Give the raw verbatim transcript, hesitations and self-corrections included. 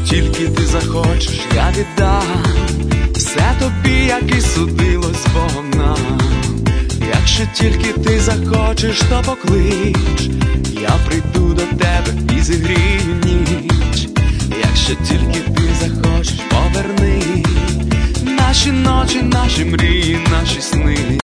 тільки ти захочеш, я віддам все тобі, як і судилось Богом нам. Якщо тільки ти захочеш, то поклич, я прийду до тебе і зігрію ніч. Якщо тільки ти захочеш, поверни наші ночі, наші мрії, наші сни.